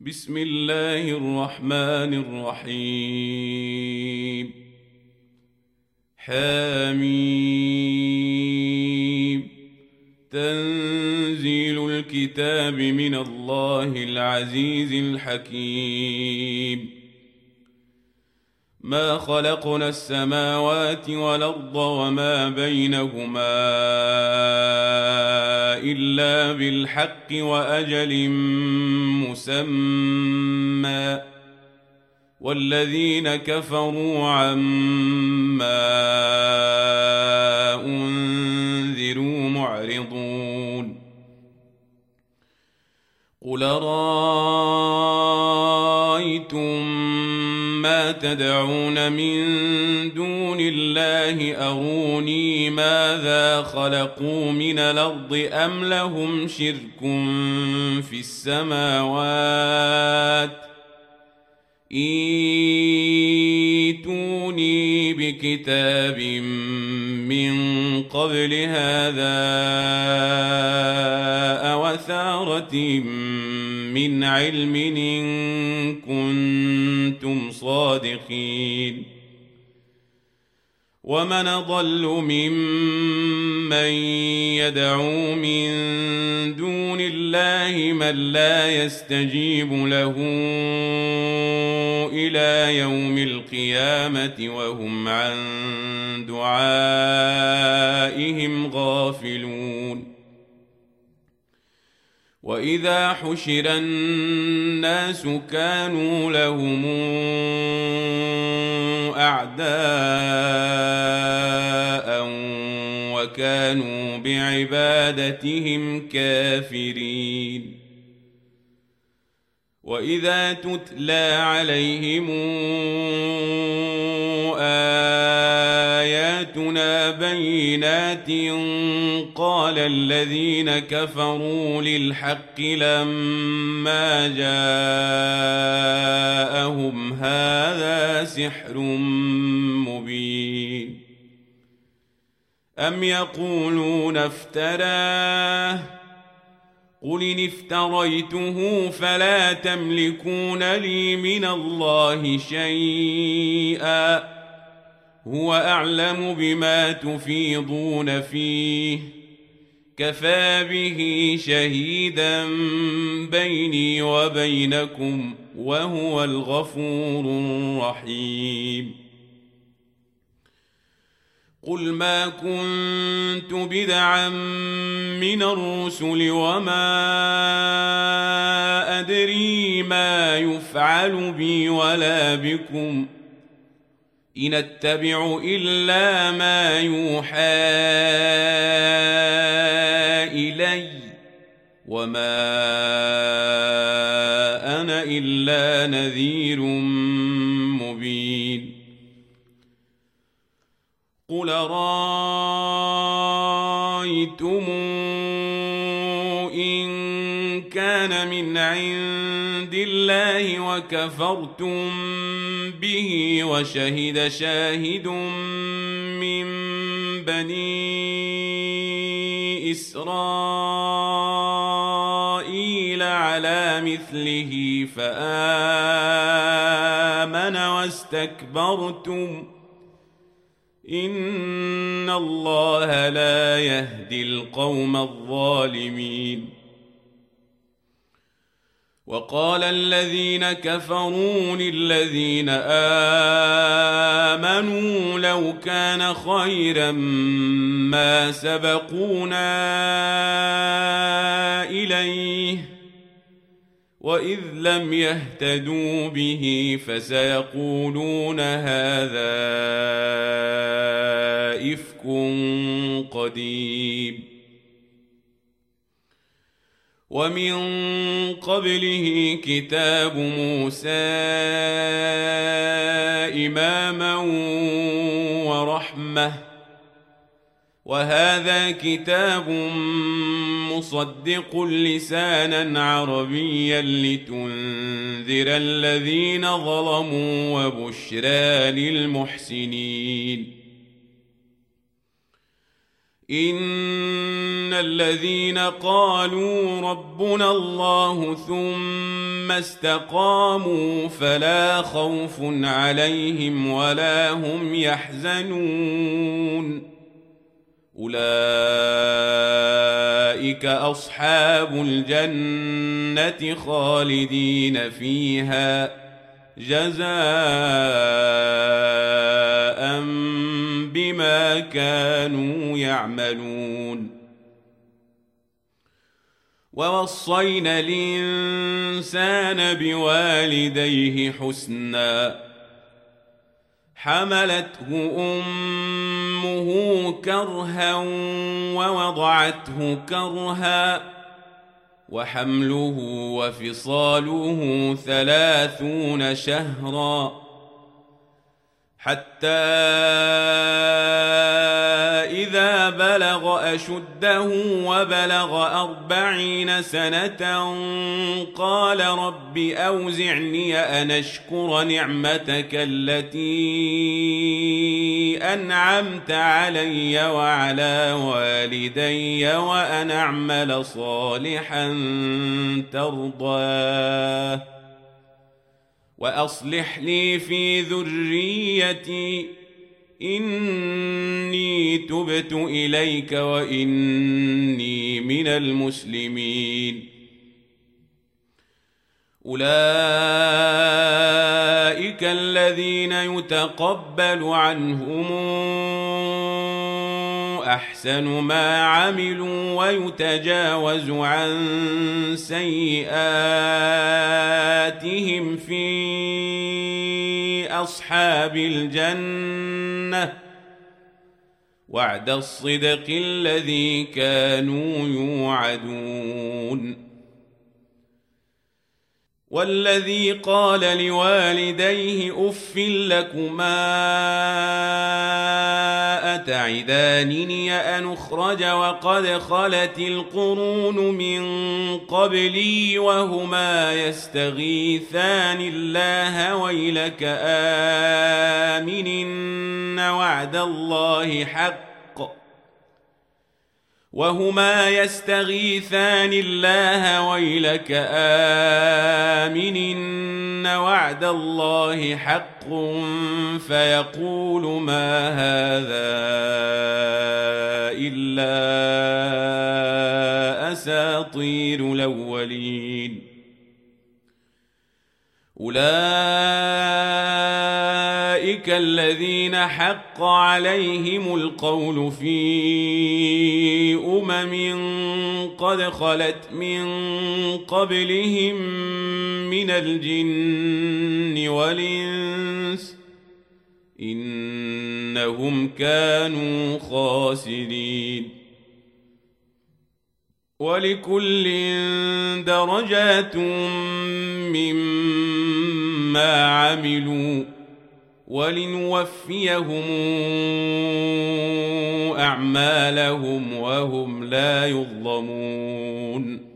بسم الله الرحمن الرحيم. حميم. تنزيل الكتاب من الله العزيز الحكيم. ما خلقنا السماوات والأرض وما بينهما إلا بالحق وأجل مسمى، والذين كفروا عما أنذروا معرضون. قل رأيتم ما تدعون من دون الله أروني ماذا خلقوا من الأرض أم لهم شرك في السماوات ائتوني بكتاب من قبل هذا أو أثارة من علم إن كنتم صادقين. ومن أضل ممن يدعو من دون الله من لا يستجيب له إلى يوم القيامة وهم عن دعائهم غافلون. وإذا حشر الناس كانوا لهم أعداء وكانوا بعبادتهم كافرين. وإذا تتلى عليهم آياتنا بينات قال الذين كفروا للحق لما جاءهم هذا سحر مبين. أم يقولون افتراه قل إن افتريته فلا تملكون لي من الله شيئا هو أعلم بما تفيضون فيه كفى به شهيدا بيني وبينكم وهو الغفور الرحيم. قل ما كنت بدعا من الرسل وما أدري ما يفعل بي ولا بكم إن أتبع إلا ما يوحى إلي وما أنا إلا نذير مبين. قل رأيتم إن كان من عند الله وكفرتم به وشهد شاهد من بني إسرائيل على مثله فآمن واستكبرتم إن الله لا يهدي القوم الظالمين. وقال الذين كفروا للذين آمنوا لو كان خيرا ما سبقونا إليه وإذ لم يهتدوا به فسيقولون هذا إفك قديم. ومن قبله كتاب موسى إماما ورحمة وهذا كتاب مصدق لسانا عربيا لتنذر الذين ظلموا وبشرى للمحسنين. إن الذين قالوا ربنا الله ثم استقاموا فلا خوف عليهم ولا هم يحزنون أولئك أصحاب الجنة خالدين فيها جزاء بما كانوا يعملون ووصينا الإنسان بوالديه حسنا حملته أمه كرها ووضعته كرها وحمله وفصاله 30 شهرا حتى إذا بلغ أشده وبلغ 40 سنة قال رب أوزعني أن أشكر نعمتك التي أنعمت علي وعلى والدي وأن أعمل صالحا ترضاه وأصلح لي في ذريتي إني تبت إليك وإني من المسلمين أولئك الذين يتقبل عنهم أحسن ما عملوا ويتجاوز عن سيئاتهم في أصحاب الجنة وعد الصدق الذي كانوا يوعدون والذي قال لوالديه أف لكما أتعدانني أن أخرج وقد خلت القرون من قبلي وهما يستغيثان الله ويلك آمن وعد الله حق وهما يستغيثان الله ويلك آمن وعد الله حق فيقول ما هذا إلا أساطير الأولين أولئك الذين حق عليهم القول في قد خلت من قبلهم من الجن والإنس إنهم كانوا خاسرين ولكل درجات مما عملوا ولنوفيهم أعمالهم وهم لا يظلمون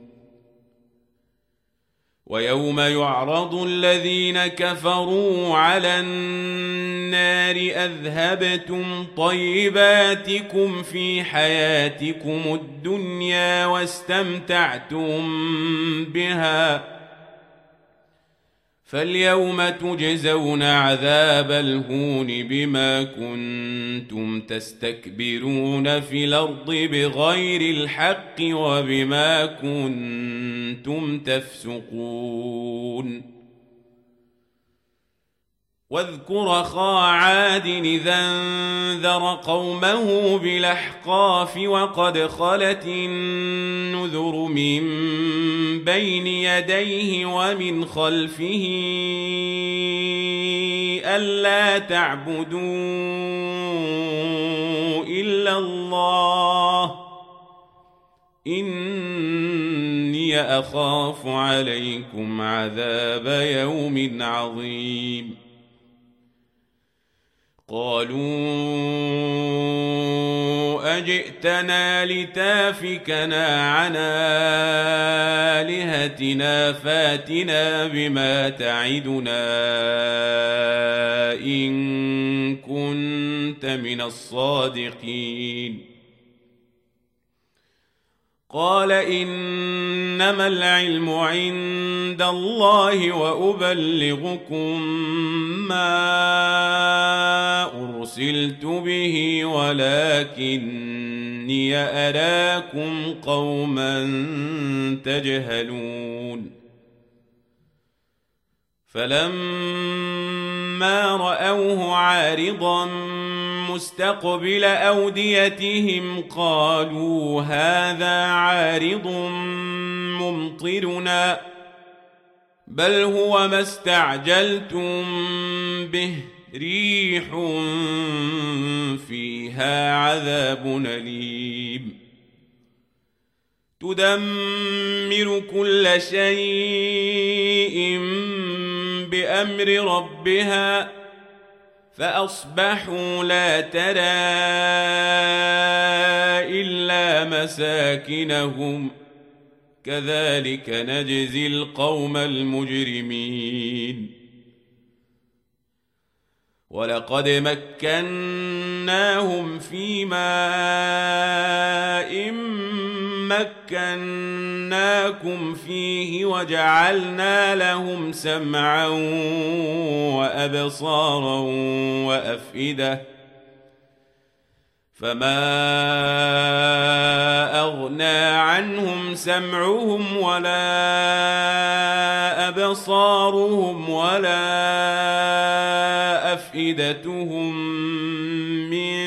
ويوم يعرض الذين كفروا على النار أذهبتم طيباتكم في حياتكم الدنيا واستمتعتم بها فاليوم تجزون عذاب الهون بما كنتم تستكبرون في الأرض بغير الحق وبما كنتم تفسقون واذكر أخا عاد إذا انذر قومه بالأحقاف وقد خلت النذر من بين يديه ومن خلفه ألا تعبدوا إلا الله إني أخاف عليكم عذاب يوم عظيم قالوا أجئتنا لتافكنا عن آلهتنا فاتنا بما تعدنا إن كنت من الصادقين قال إنما العلم عند الله وأبلغكم ما أرسلت به ولكني أراكم قوما تجهلون فلما رأوه عارضا مستقبل أوديتهم قالوا هذا عارض ممطرنا بل هو ما استعجلتم به ريح فيها عذاب أليم تدمر كل شيء بأمر ربها فأصبحوا لا ترى إلا مساكنهم كذلك نجزي القوم المجرمين ولقد مكناهم في ماء مكناكم فيه وجعلنا لهم سمعا وأبصارا وأفئدة فما أغنى عنهم سمعهم ولا أبصارهم ولا أفئدتهم من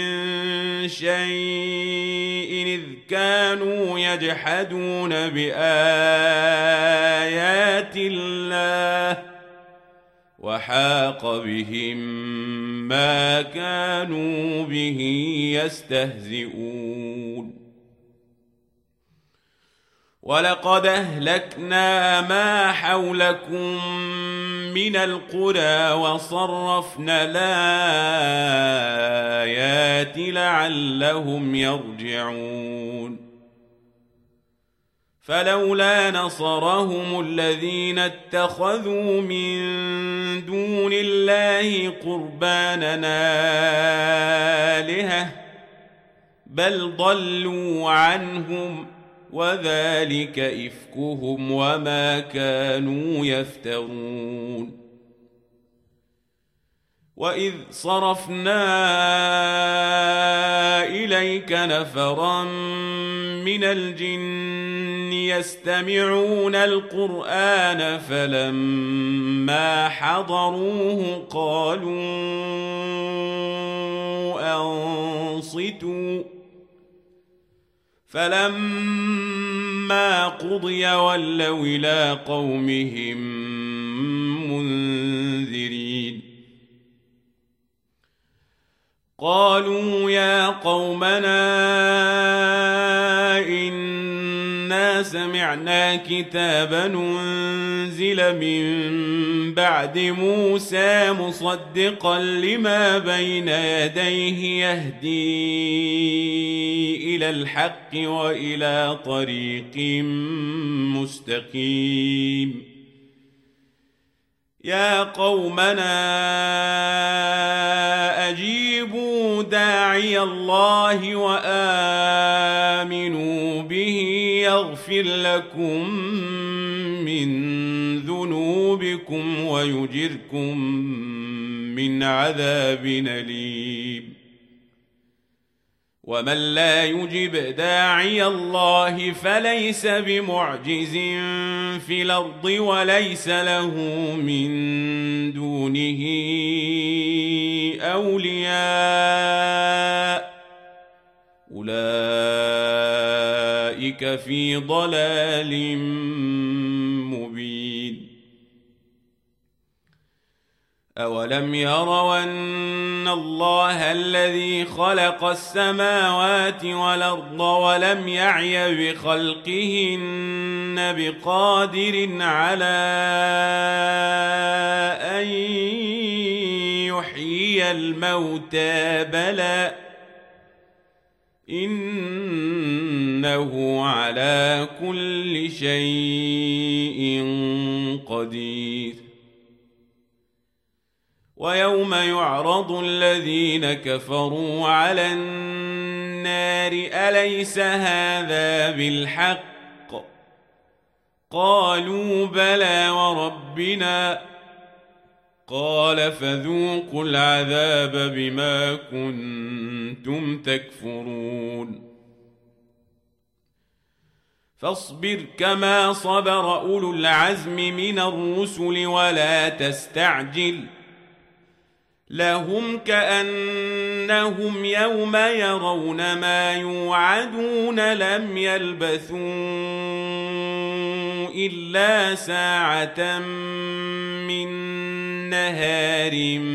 شيء إذ كانوا يجحدون بآيات الله وحاق بهم ما كانوا به يستهزئون ولقد أهلكنا ما حولكم من القرى وصرفنا الآيات لعلهم يرجعون فلولا نصرهم الذين اتخذوا من دون الله قرباننا آلهة بل ضلوا عنهم وذلك إفكهم وما كانوا يفترون وإذ صرفنا إليك نفرا من الجن يستمعون القرآن فلما حضروه قالوا أنصتوا فلما قضي ولوا إلى قومهم منذرين قالوا يا قومنا إنا سمعنا كتابا أنزل من بعد موسى مصدقا لما بين يديه يهدي إلى الحق وإلى طريق مستقيم يا قومنا أجيبوا داعي الله وآمنوا به يغفر لكم من ذنوبكم ويجركم من عذاب أليم ومن لا يجب داعي الله فليس بمعجز في الأرض وليس له من دونه أولياء أولئك في ضلال مبين أولم يروا أن الله الذي خلق السماوات والأرض ولم يعي بخلقهن بقادر على أن يحيي الموتى بلى إنه على كل شيء قدير ويوم يعرض الذين كفروا على النار النار أليس هذا بالحق قالوا بلى وربنا قال فذوقوا العذاب بما كنتم تكفرون فاصبر كما صبر أولو العزم من الرسل ولا تستعجل لهم كأنهم يوم يرون ما يوعدون لم يلبثوا إلا ساعة من نهار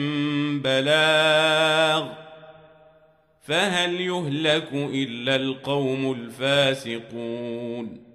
بلاغ فهل يهلك إلا القوم الفاسقون